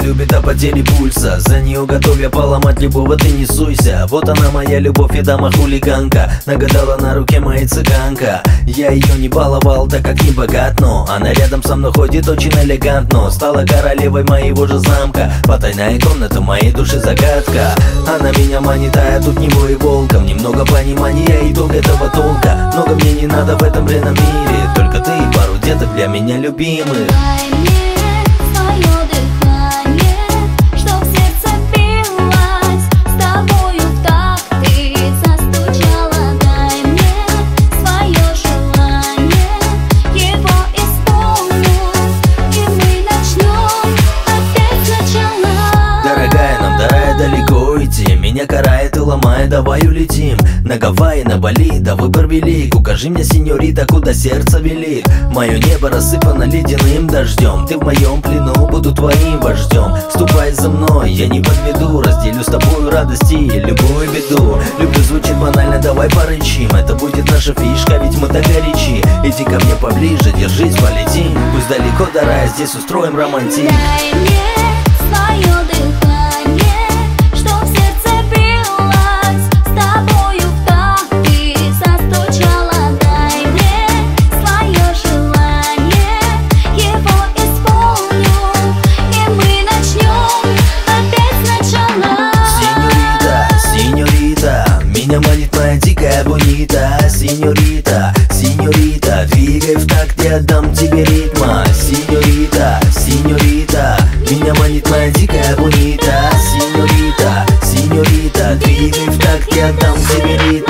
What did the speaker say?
любит о потере пульса. За нее готов я поломать любого, ты не суйся. Вот она моя любовь и дама-хулиганка. Нагадала на руке моя цыганка. Я ее не баловал, так как не богат, но она рядом со мной ходит очень элегантно. Стала королевой моего же замка. Потайная комната моей души загадка. Она меня манит, а я тут не бой волком. Немного понимания, итог этого толка. Много мне не надо в этом бренном мире. Только ты и пару деток для меня любимых. Дай мне свое дыхание, чтоб сердце билось с тобою в такт ты застучала. Дай мне свое желание, его исполню, и мы начнем опять сначала. Дорогая, нам далеко идти. Меня карает и ломает, давай улетим на Гавайи, на Бали, да выбор велик. Укажи мне, сеньорита, куда сердце велит. Мое небо рассыпано ледяным дождем. Ты в моем плену, буду твоим вождем. Ступай за мной, я не подведу. Разделю с тобой радости и любую беду. Люблю звучит банально, давай порычим. Это будет наша фишка, ведь мы так горячи. Иди ко мне поближе, держись, полетим. Пусть далеко до рая, здесь устроим романтик. Дай мне свое дыхание, чтоб сердце билось с тобою в такт ты застучала. Дай мне свое желание, его исполню, и мы начнем опять сначала. Сеньорита, сеньорита, меня манит моя дикая бонита. Сеньорита, сеньорита, двигай в такт, я дам тебе ритма. Сеньорита, сеньорита, меня манит моя дикая бонита. Сеньорита, сеньорита, двигай в такт, я дам тебе ритма.